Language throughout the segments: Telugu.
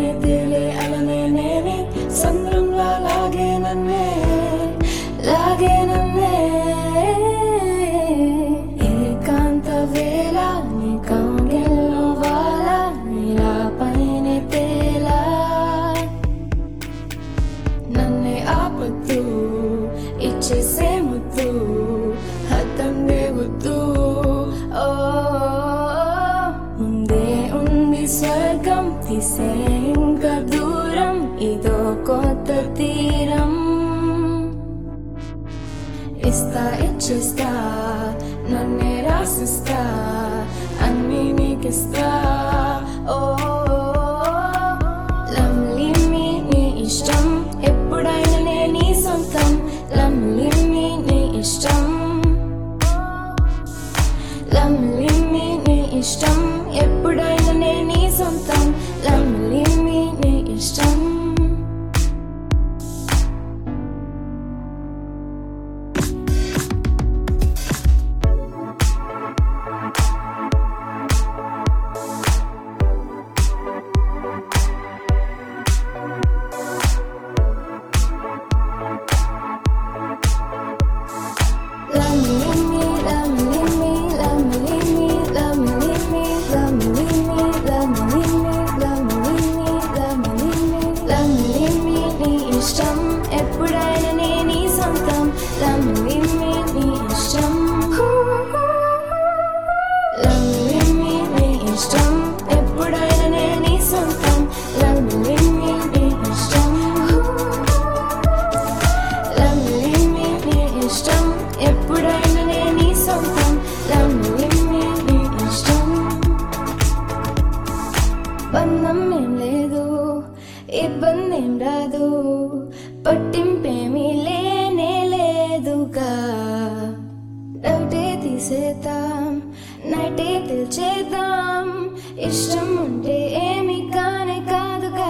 పైనే తేలే అలనే నేనే సంద్రంలా లాగే నన్నే ఏకాంత వేళ నీ కౌగిల్లో వాల నీలా పైనే తేలా నన్నే ఆపొద్దు ఇచ్చేసే ముద్దు హద్దందే వద్దు ఓ ముందే ఉంది స్వర్గం తీసే ఇంకా దూరం ఇదో కొత్త తీరం ఇస్తా ఇచ్చేస్తా నన్నే రాసిస్తా అన్నీ నీకిస్తా ఓ లమ్లిమి నీ ఇష్టం ఎప్పుడైనా నే నీ సొంతం లమ్లిమి నీ ఇష్టం లమ్లిమి నీ ఇష్టం ఎప్పుడైనా నే నీ సొంతం లమ్లిమి నీ ఇష్టం ఇష్టం ఎప్పుడైనా నే నీ సొంతం లమ్లిమి నీ ఇష్టం లమ్లిమి నీ ఇష్టం ఎప్పుడైనా నే నీ సొంతం లమ్లిమి నీ ఇష్టం లమ్లిమి నీ ఇష్టం ఎప్పుడైనా నే నీ సొంతం లమ్లిమి నీ ఇష్టం బంధం ఏం లేదు ఇబ్బంది ఏం రాదు పట్టింపేమీ లేనే లేదుగా డౌటే తీసేద్దాం నైటే తెలిచేద్దాం ఇష్టం ఉంటే ఏమి కానే కాదుగా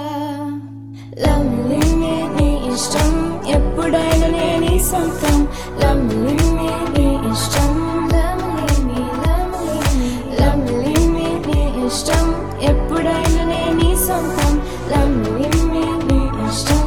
లమ్లిమి నీ ఇష్టం ఎప్పుడైనా నే నీ సొంతం లమ్లిమి నీ ఇష్టం లమ్లిమి నీ ఇష్టం ఎప్పుడైనా నే నీ సొంతం లమ్లిమి నీ ఇష్టం